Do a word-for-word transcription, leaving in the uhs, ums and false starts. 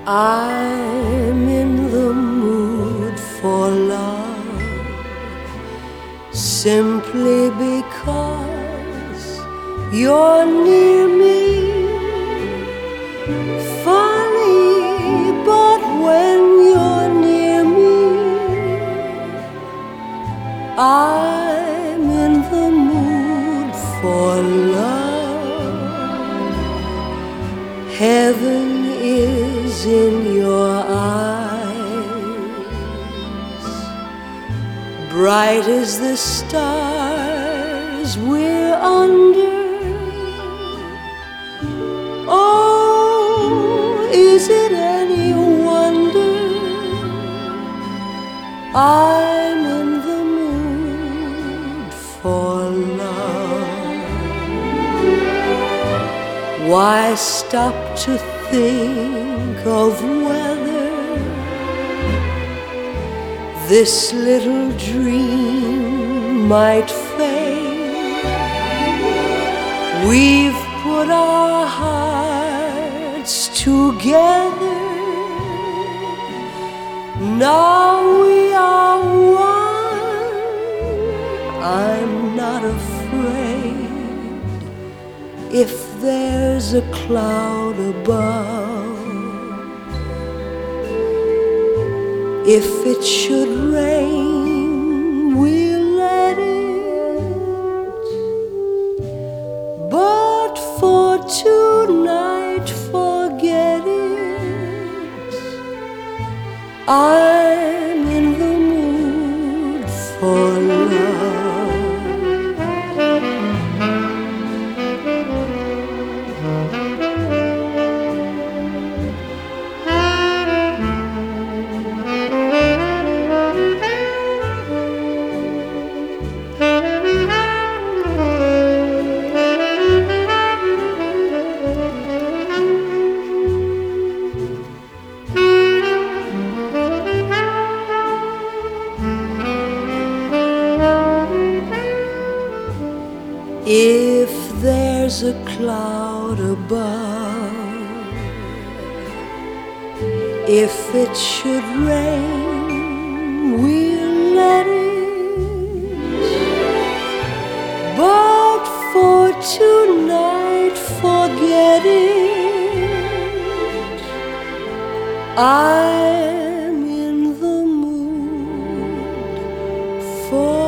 I'm in the mood for love, simply because you're near me. Funny, but when you're near me, I'm in the mood for love. Heaven is in your eyes, bright as the stars we're under. Oh, is it any wonder I'm in the mood for love? Why stop to think of whether this little dream might fade? We've put our hearts together, now we are one. I'm not afraid if there's a cloud above. If it should rain, we'll let it. But for tonight, forget it. I'm in the mood for love. If there's a cloud above, if it should rain, we'll let it. But for tonight, forget it. I'm in the mood for